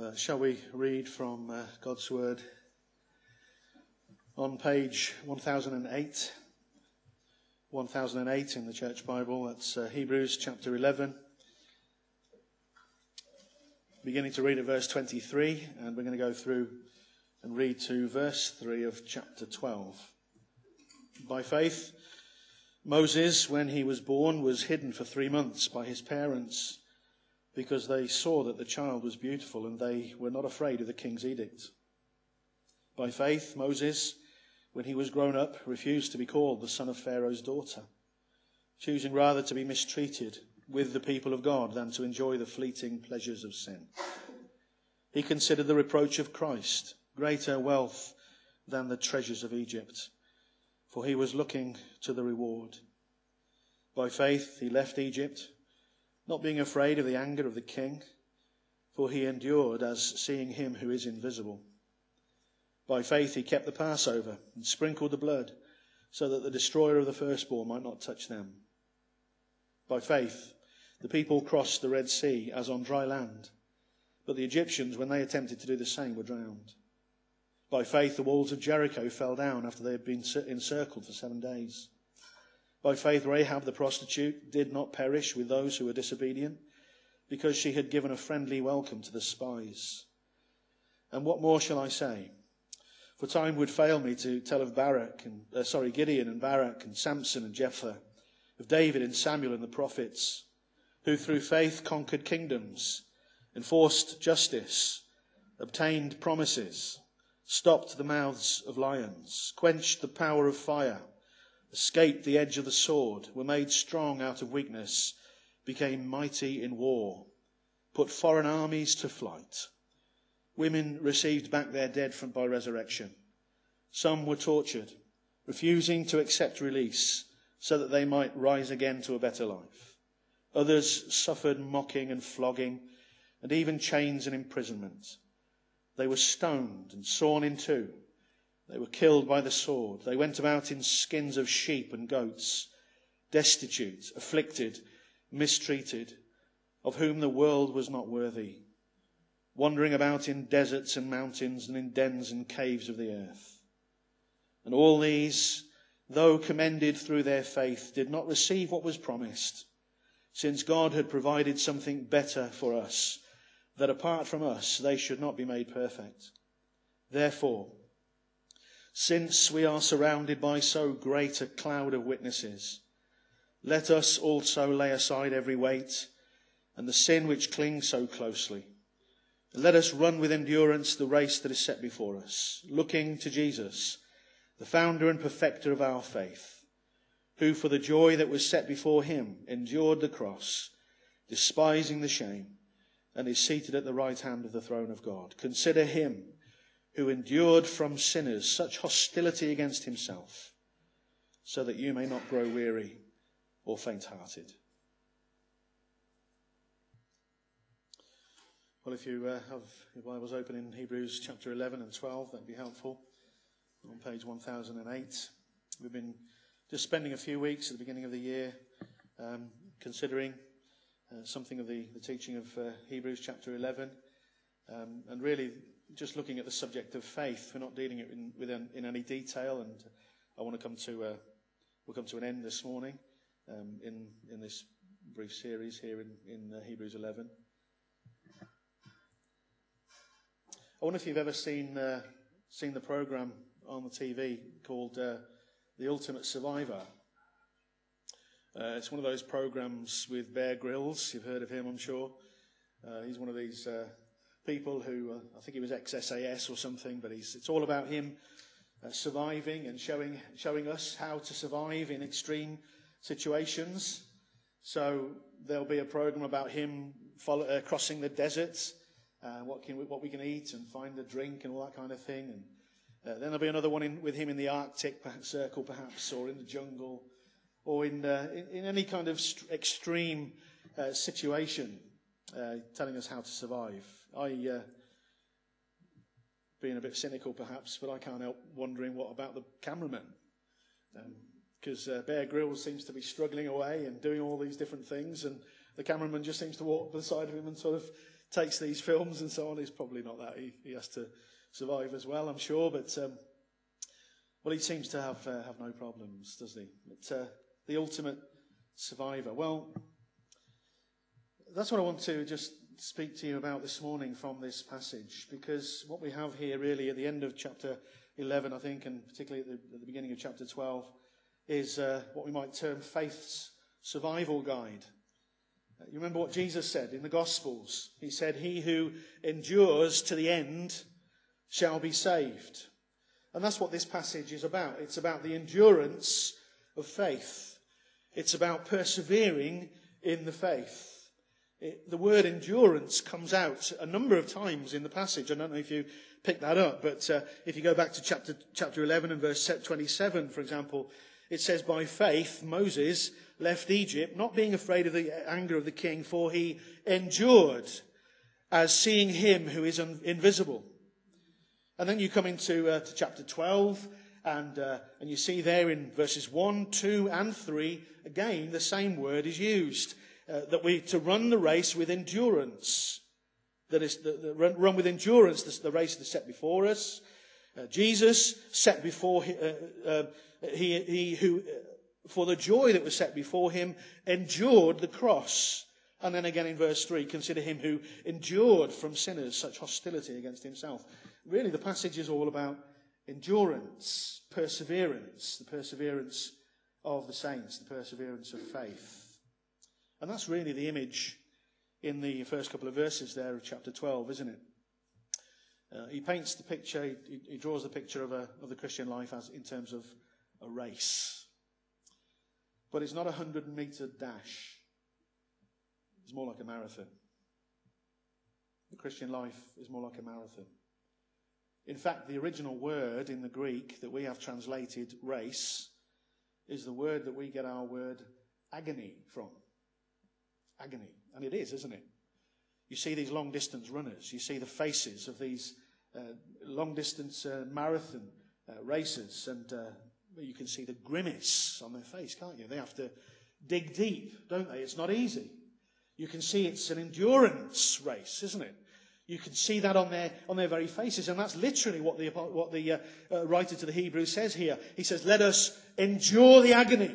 Shall we read from God's Word on page 1008? 1008 in the Church Bible. That's Hebrews chapter 11. Beginning to read at verse 23, and we're going to go through and read to verse 3 of chapter 12. By faith, Moses, when he was born, was hidden for 3 months by his parents, because they saw that the child was beautiful, and they were not afraid of the king's edict. By faith, Moses, when he was grown up, refused to be called the son of Pharaoh's daughter, choosing rather to be mistreated with the people of God than to enjoy the fleeting pleasures of sin. He considered the reproach of Christ greater wealth than the treasures of Egypt, for he was looking to the reward. By faith, he left Egypt, not being afraid of the anger of the king, for he endured as seeing him who is invisible. By faith he kept the Passover and sprinkled the blood, so that the destroyer of the firstborn might not touch them. By faith the people crossed the Red Sea as on dry land, but the Egyptians, when they attempted to do the same, were drowned. By faith the walls of Jericho fell down after they had been encircled for 7 days. By faith Rahab the prostitute did not perish with those who were disobedient, because she had given a friendly welcome to the spies. And what more shall I say? For time would fail me to tell of Gideon and Barak and Samson and Jephthah, of David and Samuel and the prophets, who through faith conquered kingdoms, enforced justice, obtained promises, stopped the mouths of lions, quenched the power of fire, escaped the edge of the sword, were made strong out of weakness, became mighty in war, put foreign armies to flight. Women received back their dead by resurrection. Some were tortured, refusing to accept release so that they might rise again to a better life. Others suffered mocking and flogging, and even chains and imprisonment. They were stoned and sawn in two. They were killed by the sword. They went about in skins of sheep and goats, destitute, afflicted, mistreated, of whom the world was not worthy, wandering about in deserts and mountains and in dens and caves of the earth. And all these, though commended through their faith, did not receive what was promised, since God had provided something better for us, that apart from us they should not be made perfect. Therefore, since we are surrounded by so great a cloud of witnesses, let us also lay aside every weight and the sin which clings so closely. And let us run with endurance the race that is set before us, looking to Jesus, the founder and perfecter of our faith, who for the joy that was set before him endured the cross, despising the shame, and is seated at the right hand of the throne of God. Consider him who endured from sinners such hostility against himself, so that you may not grow weary or faint-hearted. Well, if you have your Bibles open in Hebrews chapter 11 and 12, that'd be helpful. On page 1008. We've been just spending a few weeks at the beginning of the year considering something of the teaching of Hebrews chapter 11, and really just looking at the subject of faith. We're not dealing it in any detail, and I want to come to we'll come to an end this morning in this brief series here in Hebrews 11. I wonder if you've ever seen the program on the TV called The Ultimate Survivor. It's one of those programs with Bear Grylls. You've heard of him, I'm sure. He's one of these people who, I think he was ex-SAS or something, but it's all about him surviving and showing us how to survive in extreme situations. So there'll be a program about him crossing the desert, what we can eat and find a drink and all that kind of thing. And then there'll be another one with him in the Arctic Circle, perhaps, or in the jungle, or in any kind of extreme situation, telling us how to survive. Being a bit cynical, perhaps, but I can't help wondering what about the cameraman, because Bear Grylls seems to be struggling away and doing all these different things, and the cameraman just seems to walk beside of him and sort of takes these films and so on. It's probably not that. He has to survive as well, I'm sure. But well, he seems to have no problems, does he? But the ultimate survivor. Well, that's what I want to just speak to you about this morning from this passage, because what we have here really at the end of chapter 11, I think, and particularly at the beginning of chapter 12, is what we might term faith's survival guide. You remember what Jesus said in the Gospels? He said, "He who endures to the end shall be saved." And that's what this passage is about. It's about the endurance of faith. It's about persevering in the faith. The word endurance comes out a number of times in the passage. I don't know if you picked that up, but if you go back to chapter 11 and verse 27, for example, it says, "By faith Moses left Egypt, not being afraid of the anger of the king, for he endured as seeing him who is invisible." And then you come into to chapter 12, and you see there in verses 1, 2, and 3, again the same word is used, that we to run the race with endurance. That is, run with endurance the race that's set before us. Jesus set before he who, for the joy that was set before him, endured the cross. And then again in verse 3, consider him who endured from sinners such hostility against himself. Really, the passage is all about endurance, perseverance, the perseverance of the saints, the perseverance of faith. And that's really the image in the first couple of verses there of chapter 12, isn't it? He paints the picture, he draws the picture of the Christian life as in terms of a race. But it's not a 100-metre dash. It's more like a marathon. The Christian life is more like a marathon. In fact, the original word in the Greek that we have translated race is the word that we get our word agony from. Agony. And it is, isn't it? You see these long-distance runners. You see the faces of these long-distance marathon racers. And you can see the grimace on their face, can't you? They have to dig deep, don't they? It's not easy. You can see it's an endurance race, isn't it? You can see that on their very faces. And that's literally what the writer to the Hebrews says here. He says, let us endure the agony.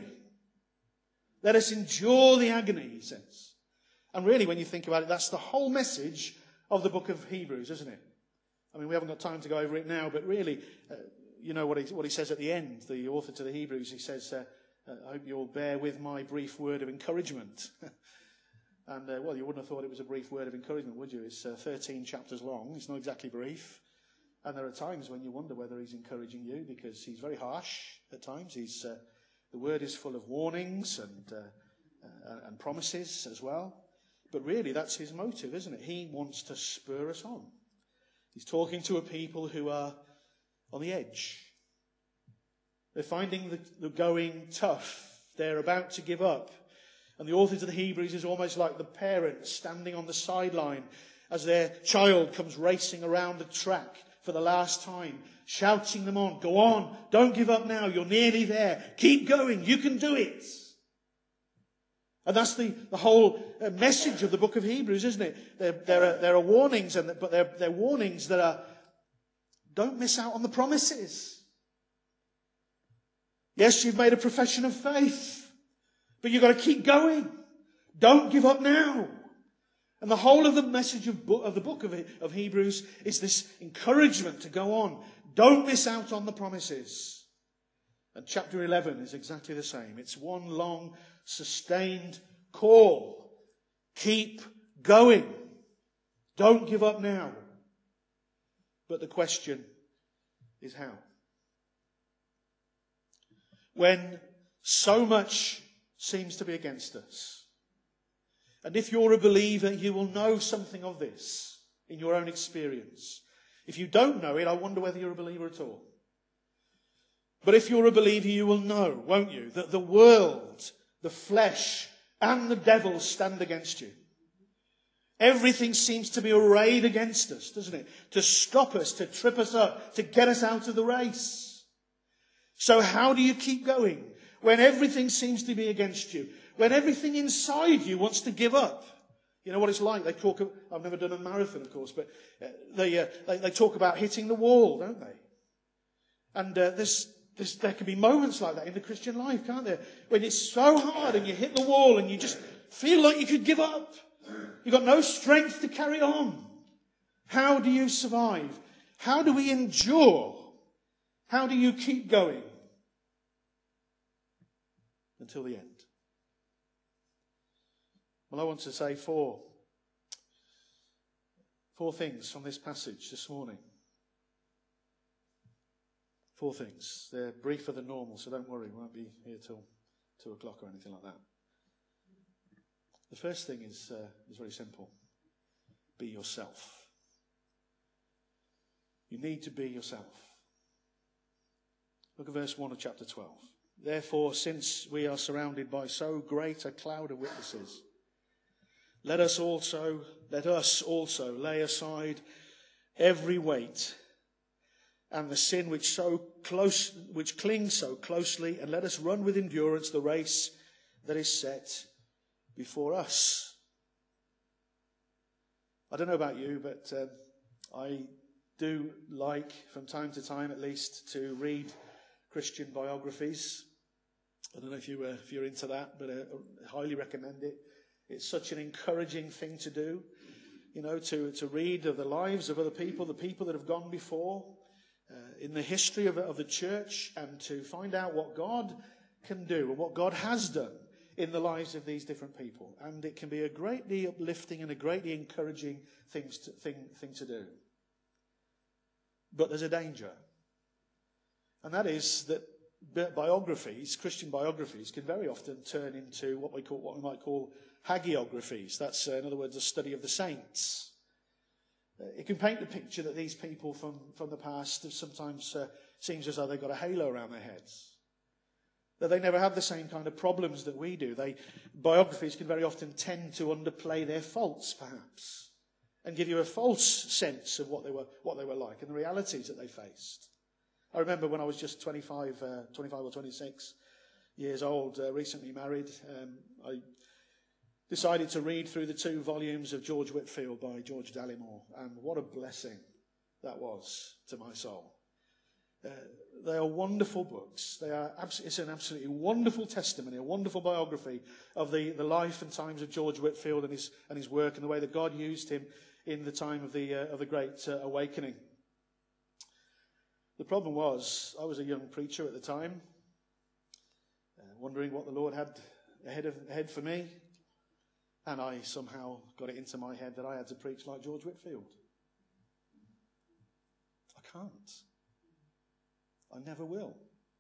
Let us endure the agony, he says. And really, when you think about it, that's the whole message of the book of Hebrews, isn't it? I mean, we haven't got time to go over it now, but really, you know what he says at the end, the author to the Hebrews, he says, I hope you'll bear with my brief word of encouragement. And, well, you wouldn't have thought it was a brief word of encouragement, would you? It's 13 chapters long. It's not exactly brief. And there are times when you wonder whether he's encouraging you, because he's very harsh at times. The word is full of warnings and promises as well. But really, that's his motive, isn't it? He wants to spur us on. He's talking to a people who are on the edge. They're finding the going tough. They're about to give up. And the author to the Hebrews is almost like the parent standing on the sideline as their child comes racing around the track for the last time, shouting them on. Go on, don't give up now, you're nearly there. Keep going, you can do it. And that's the whole message of the book of Hebrews, isn't it? There are warnings, but they're warnings that are, don't miss out on the promises. Yes, you've made a profession of faith, but you've got to keep going. Don't give up now. And the whole of the message of the book of Hebrews is this encouragement to go on. Don't miss out on the promises. And chapter 11 is exactly the same. It's one long, sustained call. Keep going. Don't give up now. But the question is how? When so much seems to be against us. And if you're a believer, you will know something of this in your own experience. If you don't know it, I wonder whether you're a believer at all. But if you're a believer, you will know, won't you, that the world, the flesh, and the devil stand against you. Everything seems to be arrayed against us, doesn't it? To stop us, to trip us up, to get us out of the race. So how do you keep going when everything seems to be against you? When everything inside you wants to give up? You know what it's like? I've never done a marathon, of course, but they talk about hitting the wall, don't they? And there can be moments like that in the Christian life, can't there? When it's so hard and you hit the wall and you just feel like you could give up. You've got no strength to carry on. How do you survive? How do we endure? How do you keep going? Until the end. Well, I want to say four things from this passage this morning. 4 things. They're briefer than normal, so don't worry, we won't be here till 2 o'clock or anything like that. The first thing is very simple. Be yourself. You need to be yourself. Look at verse 1 of chapter 12. Therefore, since we are surrounded by so great a cloud of witnesses, let us also lay aside every weight and the sin which clings so closely, and let us run with endurance the race that is set before us. I don't know about you, but I do like, from time to time at least, to read Christian biographies. I don't know if you're into that, but I highly recommend it. It's such an encouraging thing to do, to read of the lives of other people, the people that have gone before in the history of the church, and to find out what God can do and what God has done in the lives of these different people. And it can be a greatly uplifting and a greatly encouraging thing to do. But there's a danger. And that is that biographies, Christian biographies, can very often turn into what we might call hagiographies. That's, in other words, a study of the saints. It can paint the picture that these people from the past sometimes seems as though they've got a halo around their heads. That they never have the same kind of problems that we do. Biographies can very often tend to underplay their faults, perhaps, and give you a false sense of what they were like and the realities that they faced. I remember when I was just 25 or 26 years old, recently married, I decided to read through the 2 volumes of George Whitefield by George Dallimore, and what a blessing that was to my soul. They are wonderful books. It's an absolutely wonderful testimony, a wonderful biography of the life and times of George Whitefield and his work, and the way that God used him in the time of the Great Awakening. The problem was, I was a young preacher at the time, wondering what the Lord had ahead for me, and I somehow got it into my head that I had to preach like George Whitefield. I can't. I never will.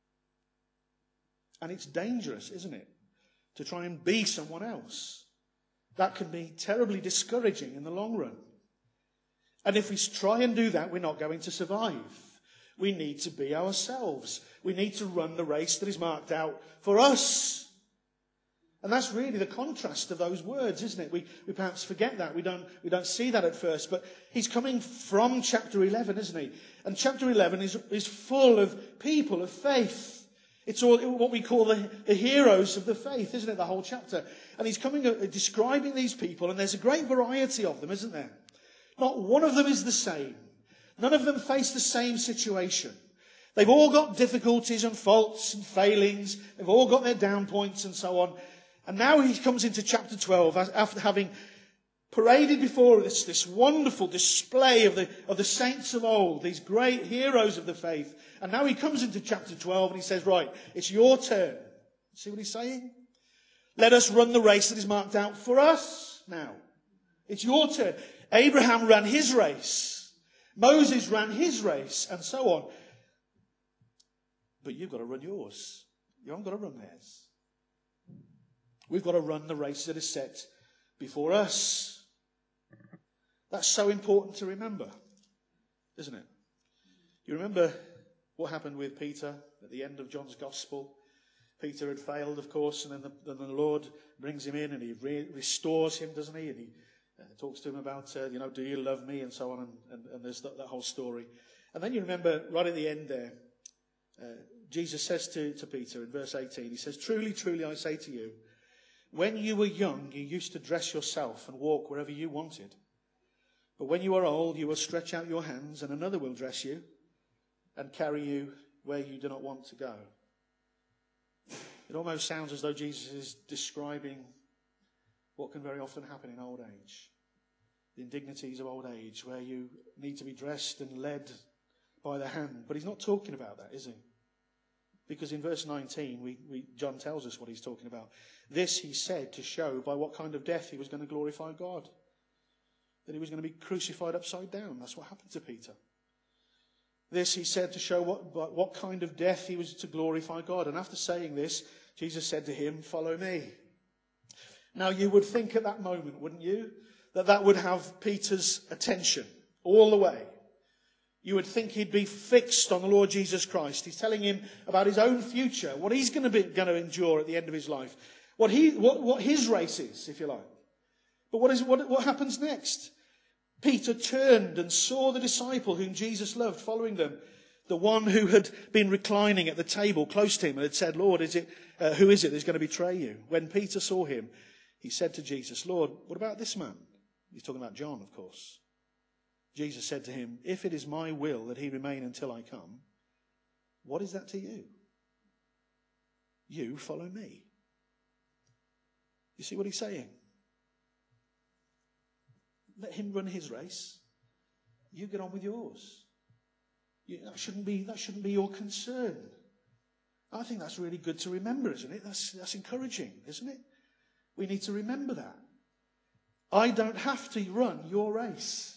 And it's dangerous, isn't it, to try and be someone else. That can be terribly discouraging in the long run. And if we try and do that, we're not going to survive. We need to be ourselves. We need to run the race that is marked out for us. And that's really the contrast of those words, isn't it? We perhaps forget that. We don't see that at first. But he's coming from chapter 11, isn't he? And chapter 11 is full of people of faith. It's all what we call the heroes of the faith, isn't it? The whole chapter. And he's coming describing these people, and there's a great variety of them, isn't there? Not one of them is the same. None of them face the same situation. They've all got difficulties and faults and failings. They've all got their down points and so on. And now he comes into chapter 12 after having paraded before us this wonderful display of the saints of old, these great heroes of the faith. And now he comes into chapter 12 and he says, right, it's your turn. See what he's saying? Let us run the race that is marked out for us now. It's your turn. Abraham ran his race. Moses ran his race, and so on. But you've got to run yours. You haven't got to run theirs. We've got to run the race that is set before us. That's so important to remember, isn't it? You remember what happened with Peter at the end of John's Gospel? Peter had failed, of course, and then the Lord brings him in and he restores him, doesn't he? And he talks to him about, do you love me? And so on, and there's that whole story. And then you remember right at the end there, Jesus says to Peter in verse 18, he says, truly, truly, I say to you, When you were young, you used to dress yourself and walk wherever you wanted. But when you are old, you will stretch out your hands, and another will dress you and carry you where you do not want to go. It almost sounds as though Jesus is describing what can very often happen in old age. The indignities of old age, where you need to be dressed and led by the hand. But he's not talking about that, is he? Because in verse 19, John tells us what he's talking about. This he said to show by what kind of death he was going to glorify God. That he was going to be crucified upside down. That's what happened to Peter. This he said to show what kind of death he was to glorify God. And after saying this, Jesus said to him, "Follow me." Now you would think at that moment, wouldn't you, that would have Peter's attention all the way. You would think he'd be fixed on the Lord Jesus Christ. He's telling him about his own future, what he's going to endure at the end of his life, what his race is, if you like. But what happens next? Peter turned and saw the disciple whom Jesus loved following them, the one who had been reclining at the table close to him and had said, "Lord, who is it that's going to betray you?" When Peter saw him, he said to Jesus, "Lord, what about this man?" He's talking about John, of course. Jesus said to him, "If it is my will that he remain until I come, what is that to you? You follow me." You see what he's saying? Let him run his race. You get on with yours. That shouldn't be your concern. I think that's really good to remember, isn't it? That's encouraging, isn't it? We need to remember that. I don't have to run your race.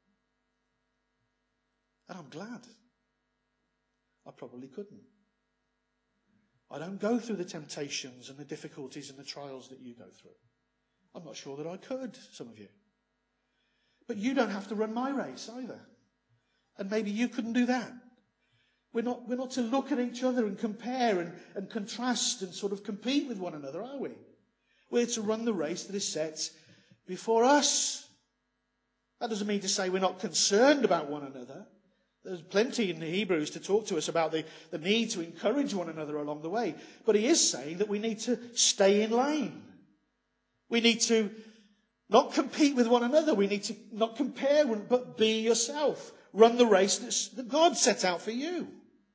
And I'm glad. I probably couldn't. I don't go through the temptations and the difficulties and the trials that you go through. I'm not sure that I could, some of you. But you don't have to run my race either. And maybe you couldn't do that. We're not to look at each other and compare and contrast and sort of compete with one another, are we? We're to run the race that is set before us. That doesn't mean to say we're not concerned about one another. There's plenty in the Hebrews to talk to us about the need to encourage one another along the way. But he is saying that we need to stay in lane. We need to not compete with one another. We need to not compare, but be yourself. Run the race that God set out for you.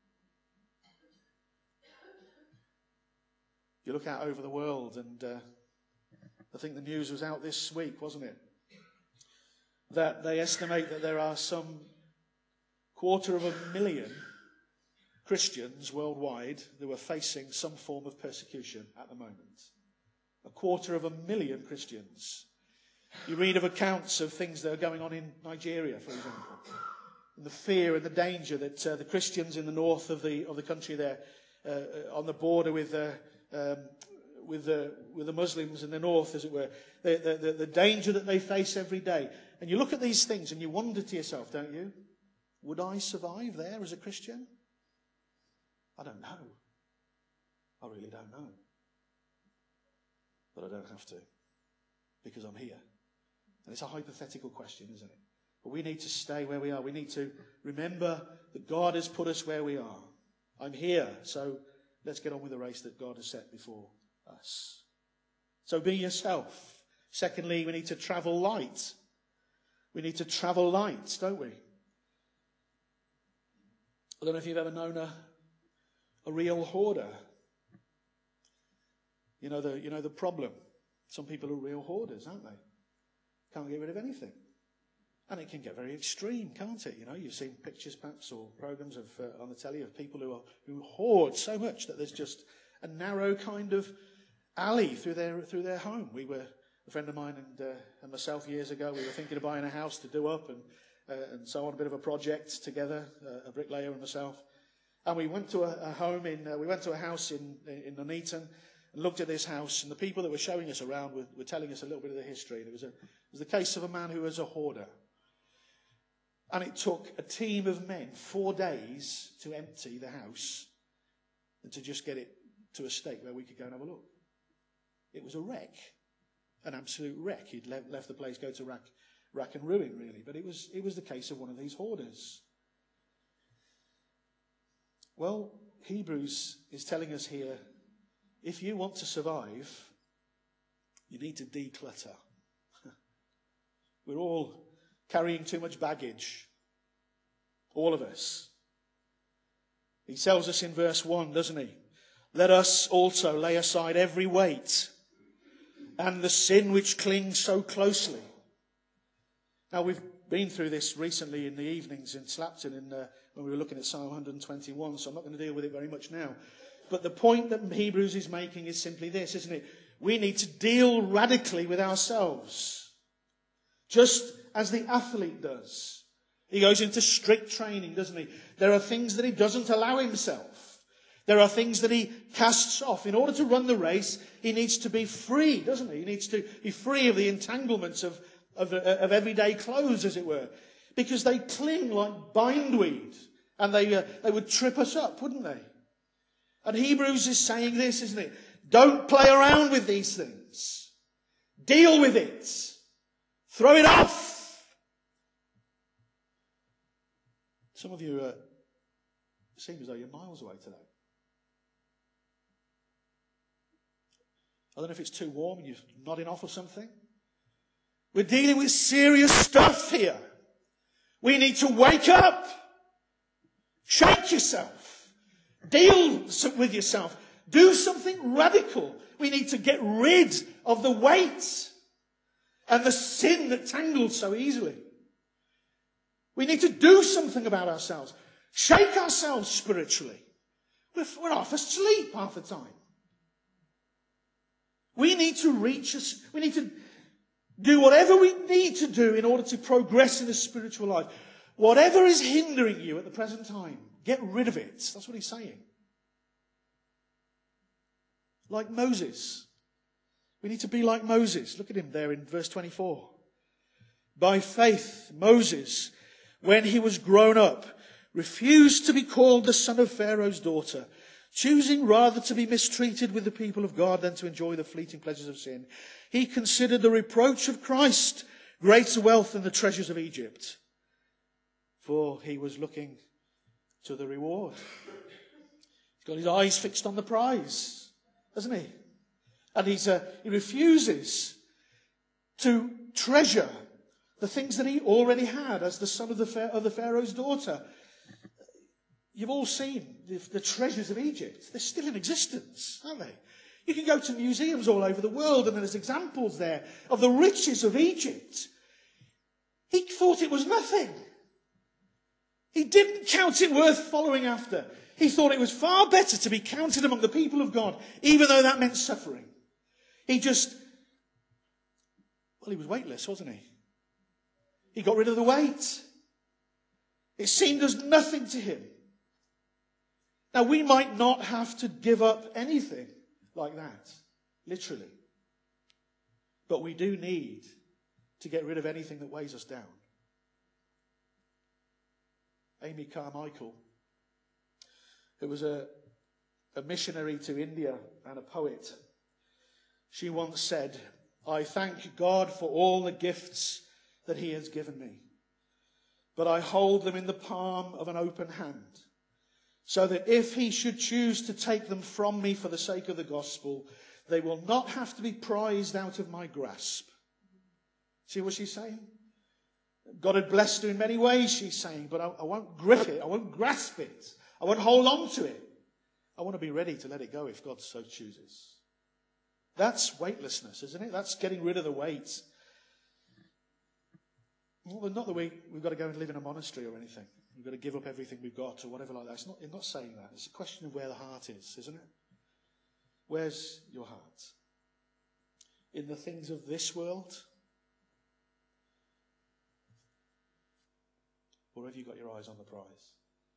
You look out over the world, and I think the news was out this week, wasn't it? That they estimate that there are some 250,000 Christians worldwide who are facing some form of persecution at the moment. 250,000 Christians. You read of accounts of things that are going on in Nigeria, for example, and the fear and the danger that the Christians in the north of the country there, on the border with the Muslims in the north, as it were, the danger that they face every day. And you look at these things and you wonder to yourself, don't you? Would I survive there as a Christian? I don't know. I really don't know. But I don't have to, because I'm here. And it's a hypothetical question, isn't it? But we need to stay where we are. We need to remember that God has put us where we are. I'm here, so let's get on with the race that God has set before us. So be yourself. Secondly, we need to travel light. We need to travel light, don't we? I don't know if you've ever known a real hoarder. You know the problem. Some people are real hoarders, aren't they? Can't get rid of anything. And it can get very extreme, can't it? You know, you've seen pictures perhaps or programs on the telly of people who hoard so much that there's just a narrow kind of alley through their home. A friend of mine and myself years ago, we were thinking of buying a house to do up and so on, a bit of a project together, a bricklayer and myself. And we went to a house in Nuneaton and looked at this house, and the people that were showing us around were telling us a little bit of the history. And it was the case of a man who was a hoarder. And it took a team of men 4 days to empty the house and to just get it to a state where we could go and have a look. It was a wreck, an absolute wreck. He'd left the place, go to rack and ruin, really. But it was the case of one of these hoarders. Well, Hebrews is telling us here, if you want to survive, You need to declutter. We're all carrying too much baggage. All of us. He tells us in verse 1, doesn't he? Let us also lay aside every weight and the sin which clings so closely. Now, we've been through this recently in the evenings in Slapton when we were looking at Psalm 121, so I'm not going to deal with it very much now. But the point that Hebrews is making is simply this, isn't it? We need to deal radically with ourselves, just as the athlete does. He goes into strict training, doesn't he? There are things that he doesn't allow himself. There are things that he casts off. In order to run the race, he needs to be free, doesn't he? He needs to be free of the entanglements of everyday clothes, as it were. Because they cling like bindweed. And they would trip us up, wouldn't they? And Hebrews is saying this, isn't it? Don't play around with these things. Deal with it. Throw it off. Some of you seem as though you're miles away today. I don't know if it's too warm and you're nodding off or something. We're dealing with serious stuff here. We need to wake up. Shake yourself. Deal with yourself. Do something radical. We need to get rid of the weight and the sin that tangles so easily. We need to do something about ourselves. Shake ourselves spiritually. We're half asleep half the time. We need to we need to do whatever we need to do in order to progress in the spiritual life. Whatever is hindering you at the present time, get rid of it. That's what he's saying. Like Moses. We need to be like Moses. Look at him there in verse 24. By faith, Moses, when he was grown up, refused to be called the son of Pharaoh's daughter, choosing rather to be mistreated with the people of God than to enjoy the fleeting pleasures of sin. He considered the reproach of Christ greater wealth than the treasures of Egypt, for he was looking to the reward. He's got his eyes fixed on the prize, hasn't he? And he refuses to treasure the things that he already had as the son of the Pharaoh's daughter. You've all seen the treasures of Egypt. They're still in existence, aren't they? You can go to museums all over the world and there's examples there of the riches of Egypt. He thought it was nothing. He didn't count it worth following after. He thought it was far better to be counted among the people of God, even though that meant suffering. He was weightless, wasn't he? He got rid of the weight. It seemed as nothing to him. Now, we might not have to give up anything like that, literally. But we do need to get rid of anything that weighs us down. Amy Carmichael, who was a missionary to India and a poet, she once said, "I thank God for all the gifts that he has given me, but I hold them in the palm of an open hand, so that if he should choose to take them from me for the sake of the gospel, they will not have to be prized out of my grasp." See what she's saying? God had blessed her in many ways, she's saying, but I won't grip it. I won't grasp it. I won't hold on to it. I want to be ready to let it go if God so chooses. That's weightlessness, isn't it? That's getting rid of the weight. Well, not that we've got to go and live in a monastery or anything. We've got to give up everything we've got or whatever like that. It's not saying that. It's a question of where the heart is, isn't it? Where's your heart? In the things of this world? Or have you got your eyes on the prize?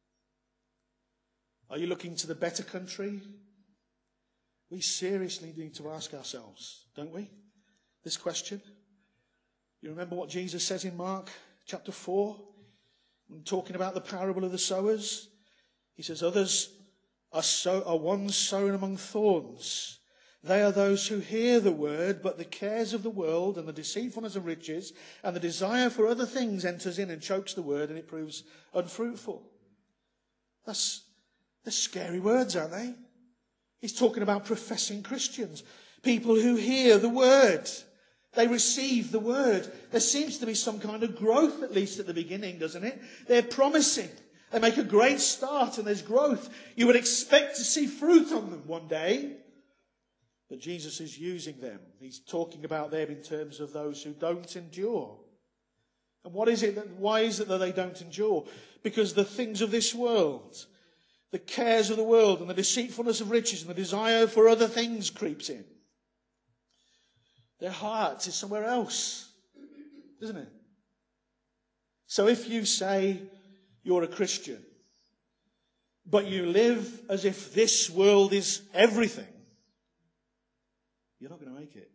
Are you looking to the better country? We seriously need to ask ourselves, don't we, this question? You remember what Jesus says in Mark chapter 4? When talking about the parable of the sowers. He says, others are ones sown among thorns. They are those who hear the word, but the cares of the world and the deceitfulness of riches and the desire for other things enters in and chokes the word, and it proves unfruitful. They're scary words, aren't they? He's talking about professing Christians. People who hear the word. They receive the word. There seems to be some kind of growth, at least at the beginning, doesn't it? They're promising. They make a great start and there's growth. You would expect to see fruit on them one day. But Jesus is using them. He's talking about them in terms of those who don't endure. And why is it that they don't endure? Because the things of this world, the cares of the world and the deceitfulness of riches and the desire for other things creeps in. Their heart is somewhere else, isn't it? So if you say you're a Christian, but you live as if this world is everything, you're not going to make it.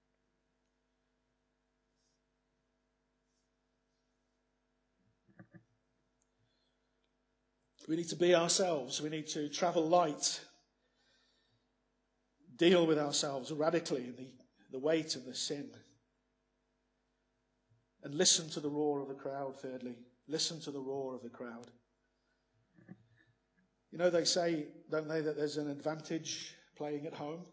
We need to be ourselves. We need to travel light. Deal with ourselves radically in the weight of the sin. And listen to the roar of the crowd, thirdly. Listen to the roar of the crowd. You know, they say, don't they, that there's an advantage playing at home?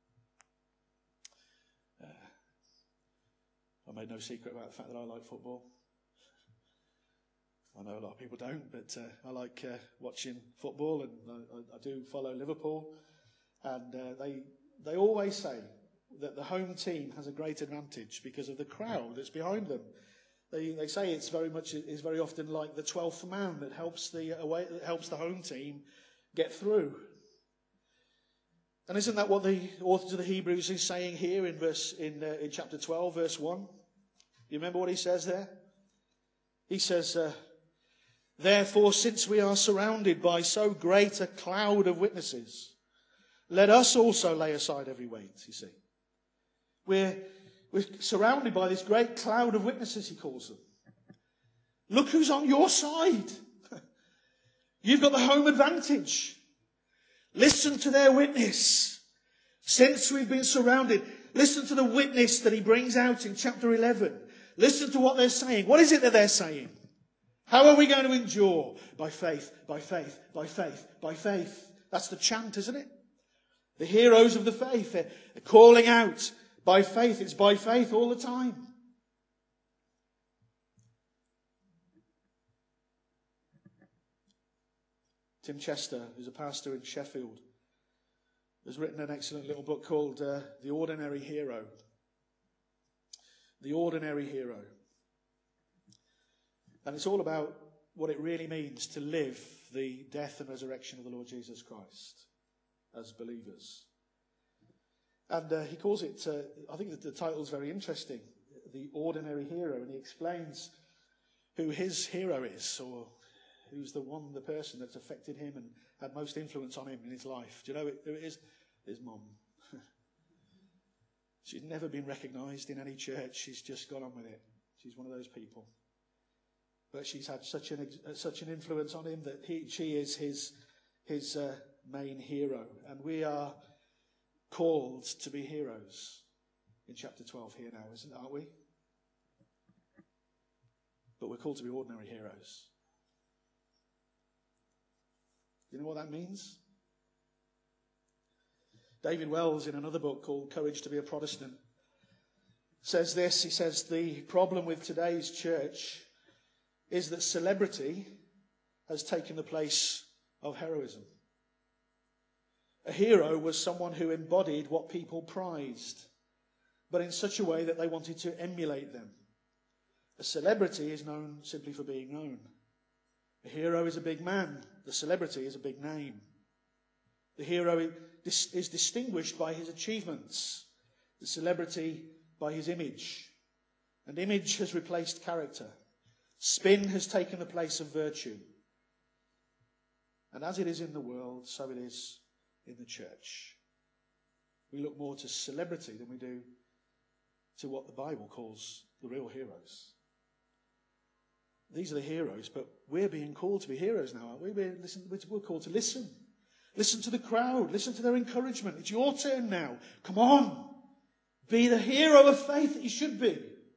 I made no secret about the fact that I like football. I know a lot of people don't, but I like watching football, and I do follow Liverpool. And they always say that the home team has a great advantage because of the crowd that's behind them. They say it's very often like the 12th man that helps the home team get through. And isn't that what the author to the Hebrews is saying here in chapter 12, verse 1? You remember what he says there? He says, therefore, since we are surrounded by so great a cloud of witnesses, let us also lay aside every weight, you see. We're surrounded by this great cloud of witnesses, he calls them. Look who's on your side. You've got the home advantage. Listen to their witness. Since we've been surrounded, listen to the witness that he brings out in chapter 11. Listen to what they're saying. What is it that they're saying? How are we going to endure? By faith, by faith, by faith, by faith. That's the chant, isn't it? The heroes of the faith, they're calling out by faith. It's by faith all the time. Tim Chester, who's a pastor in Sheffield, has written an excellent little book called The Ordinary Hero. The Ordinary Hero. And it's all about what it really means to live the death and resurrection of the Lord Jesus Christ as believers. And he calls it, I think that the title is very interesting, The Ordinary Hero. And he explains who his hero is, or who's the person that's affected him and had most influence on him in his life. Do you know who it is? His mum. She's never been recognised in any church. She's just gone on with it. She's one of those people. But she's had such an influence on him that she is his main hero. And we are called to be heroes in chapter 12 here now, aren't we? But we're called to be ordinary heroes. You know what that means? David Wells, in another book called Courage to be a Protestant, says this. He says, the problem with today's church is that celebrity has taken the place of heroism. A hero was someone who embodied what people prized, but in such a way that they wanted to emulate them. A celebrity is known simply for being known. A hero is a big man. The celebrity is a big name. The hero is distinguished by his achievements. The celebrity by his image. And image has replaced character. Spin has taken the place of virtue. And as it is in the world, so it is in the church. We look more to celebrity than we do to what the Bible calls the real heroes. These are the heroes, but we're being called to be heroes now, aren't we? We're called to listen. Listen to the crowd. Listen to their encouragement. It's your turn now. Come on. Be the hero of faith that you should be.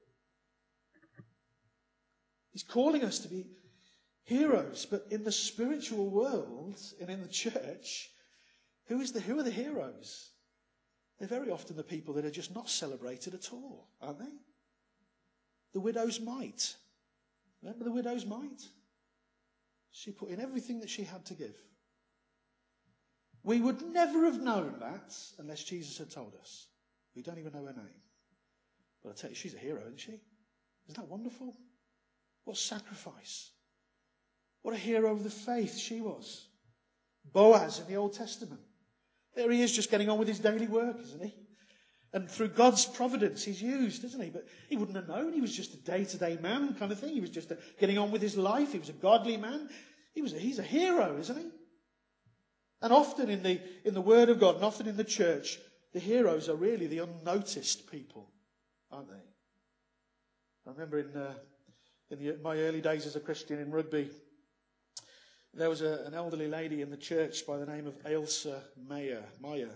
He's calling us to be heroes, but in the spiritual world and in the church, who are the heroes? they're very often the people that are just not celebrated at all, aren't they? The widow's mite. Remember the widow's mite? She put in everything that she had to give. We would never have known that unless Jesus had told us. We don't even know her name. But I tell you, she's a hero, isn't she? Isn't that wonderful? What sacrifice. What a hero of the faith she was. Boaz in the Old Testament. There he is just getting on with his daily work, isn't he? And through God's providence he's used, isn't he? But he wouldn't have known. He was just a day-to-day man kind of thing. He was just getting on with his life. He was a godly man. He's a hero, isn't he? And often in the Word of God, and often in the church, the heroes are really the unnoticed people, aren't they? I remember in my early days as a Christian in Rugby, there was an elderly lady in the church by the name of Elsa Meyer.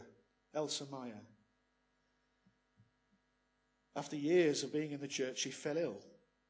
After years of being in the church, she fell ill.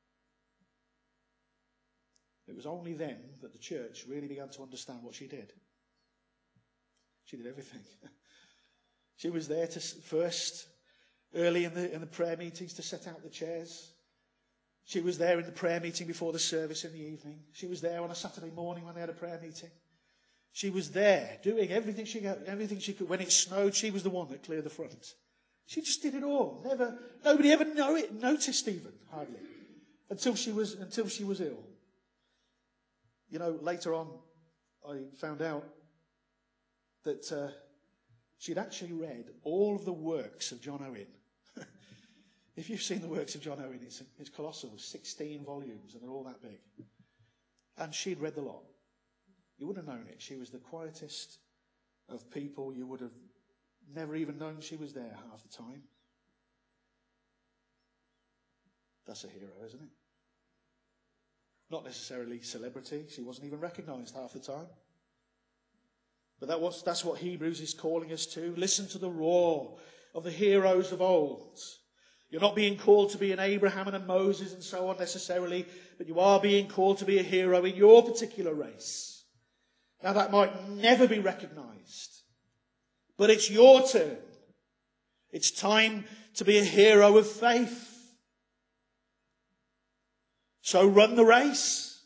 It was only then that the church really began to understand what she did. She did everything. She was there to first, early in the prayer meetings, to set out the chairs. She was there in the prayer meeting before the service in the evening. She was there on a Saturday morning when they had a prayer meeting. She was there doing everything she could. When it snowed, she was the one that cleared the front. She just did it all. Nobody ever noticed even, hardly, until she was ill. You know, later on, I found out that she'd actually read all of the works of John Owen. If you've seen the works of John Owen, it's colossal, 16 volumes, and they're all that big. And she'd read the lot. You wouldn't have known it. She was the quietest of people. You would have never even known she was there half the time. That's a hero, isn't it? Not necessarily celebrity. She wasn't even recognised half the time. But that's what Hebrews is calling us to. Listen to the roar of the heroes of old. You're not being called to be an Abraham and a Moses and so on necessarily, but you are being called to be a hero in your particular race. Now that might never be recognised, but it's your turn. It's time to be a hero of faith. So run the race.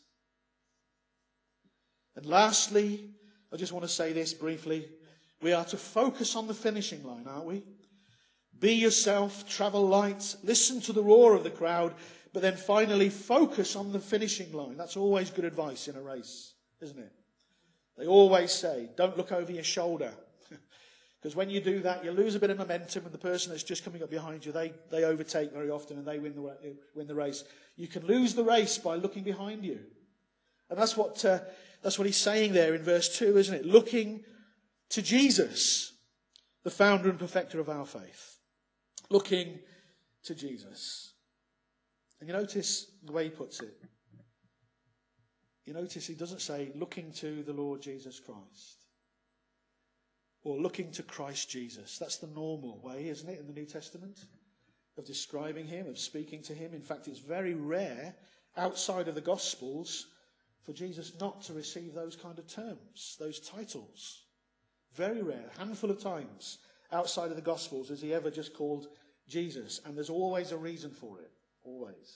And lastly, I just want to say this briefly. We are to focus on the finishing line, aren't we? Be yourself, travel light, listen to the roar of the crowd, but then finally focus on the finishing line. That's always good advice in a race, isn't it? They always say, don't look over your shoulder. Because when you do that, you lose a bit of momentum, and the person that's just coming up behind you, they overtake very often and they win the race. You can lose the race by looking behind you. And that's what he's saying there in verse 2, isn't it? Looking to Jesus, the founder and perfecter of our faith. Looking to Jesus. And you notice the way he puts it. You notice he doesn't say looking to the Lord Jesus Christ. Or looking to Christ Jesus. That's the normal way, isn't it, in the New Testament? Of describing him, of speaking to him. In fact, it's very rare outside of the Gospels for Jesus not to receive those kind of terms, those titles. Very rare. A handful of times outside of the Gospels has he ever just called Jesus. And there's always a reason for it. Always.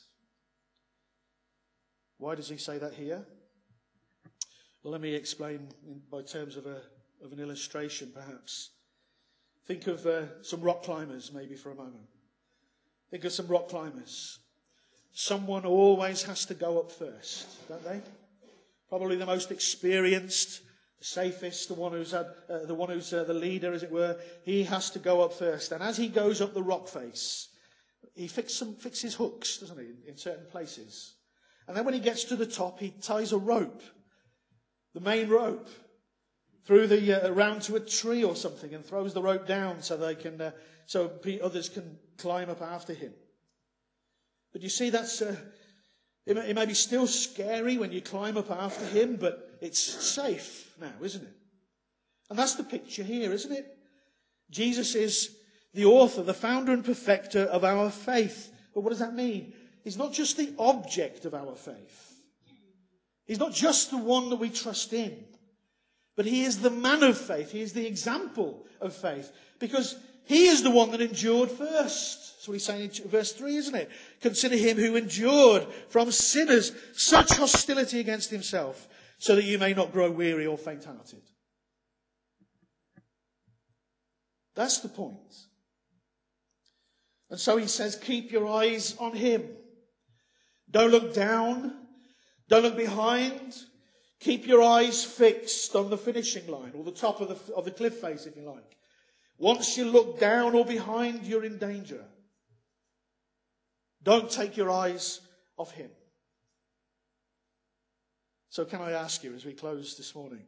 Why does he say that here? Well, let me explain by terms of an illustration, perhaps. Think of some rock climbers, maybe, for a moment. Think of some rock climbers. Someone always has to go up first, don't they? Probably the most experienced, the safest, the one who's the leader, as it were. He has to go up first. And as he goes up the rock face, he fixes hooks, doesn't he, in certain places. And then when he gets to the top, he ties a rope, the main rope, through around to a tree or something, and throws the rope down so others can climb up after him. But you see, it may be still scary when you climb up after him, but it's safe now, isn't it? And that's the picture here, isn't it? Jesus is the author, the founder and perfecter of our faith. But what does that mean? He's not just the object of our faith. He's not just the one that we trust in. But he is the man of faith. He is the example of faith. Because He is the one that endured first. That's what he's saying in verse 3, isn't it? Consider him who endured from sinners such hostility against himself, so that you may not grow weary or faint-hearted. That's the point. And so he says, keep your eyes on him. Don't look down. Don't look behind. Keep your eyes fixed on the finishing line, or the top of the cliff face, if you like. Once you look down or behind, you're in danger. Don't take your eyes off him. So can I ask you, as we close this morning,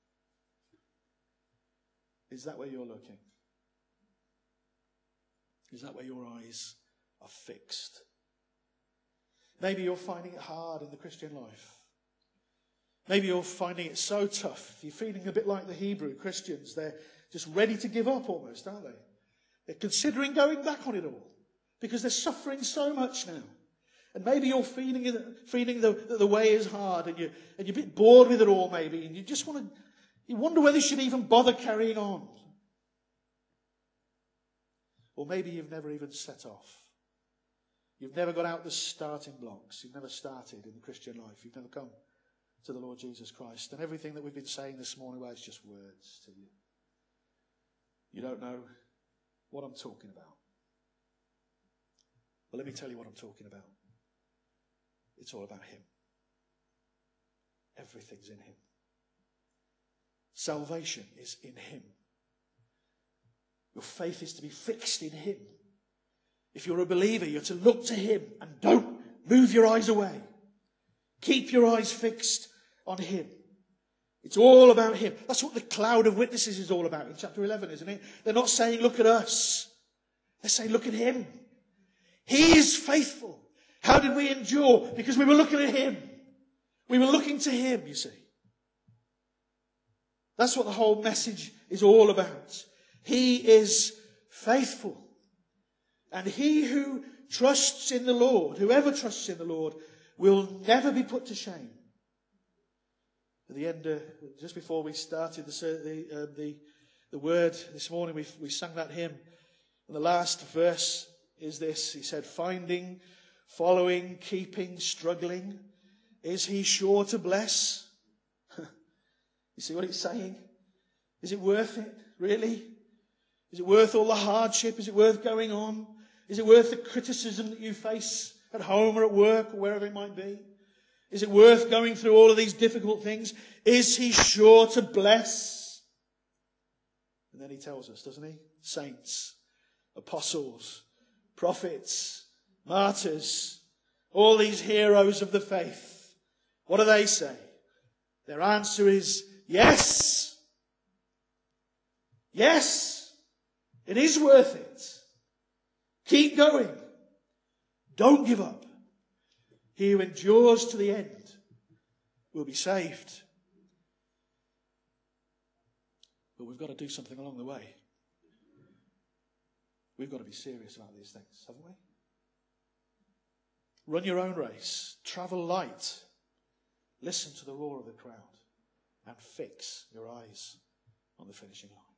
is that where you're looking? Is that where your eyes are fixed? Maybe you're finding it hard in the Christian life. Maybe you're finding it so tough. You're feeling a bit like the Hebrew Christians. They're just ready to give up almost, aren't they? They're considering going back on it all because they're suffering so much now. And maybe you're feeling the way is hard, and you're a bit bored with it all maybe, and you wonder whether you should even bother carrying on. Or maybe you've never even set off. You've never got out the starting blocks. You've never started in the Christian life. You've never come to the Lord Jesus Christ. And everything that we've been saying this morning, well, it's just words to you. You don't know what I'm talking about. But let me tell you what I'm talking about. It's all about him. Everything's in him. Salvation is in him. Your faith is to be fixed in him. If you're a believer, you're to look to him and don't move your eyes away. Keep your eyes fixed on him. It's all about him. That's what the cloud of witnesses is all about in chapter 11, isn't it? They're not saying, look at us. They're saying, look at him. He is faithful. How did we endure? Because we were looking at him. We were looking to him, you see. That's what the whole message is all about. He is faithful. And he who trusts in the Lord, whoever trusts in the Lord, will never be put to shame. At the end, just before we started the word this morning, we sang that hymn. And the last verse is this. He said, finding, following, keeping, struggling, is he sure to bless? You see what he's saying? Is it worth it, really? Is it worth all the hardship? Is it worth going on? Is it worth the criticism that you face at home or at work or wherever it might be? Is it worth going through all of these difficult things? Is he sure to bless? And then he tells us, doesn't he? Saints, apostles, prophets, martyrs, all these heroes of the faith. What do they say? Their answer is yes. Yes, it is worth it. Keep going. Don't give up. He who endures to the end will be saved. But we've got to do something along the way. We've got to be serious about these things, haven't we? Run your own race. Travel light. Listen to the roar of the crowd. And fix your eyes on the finishing line.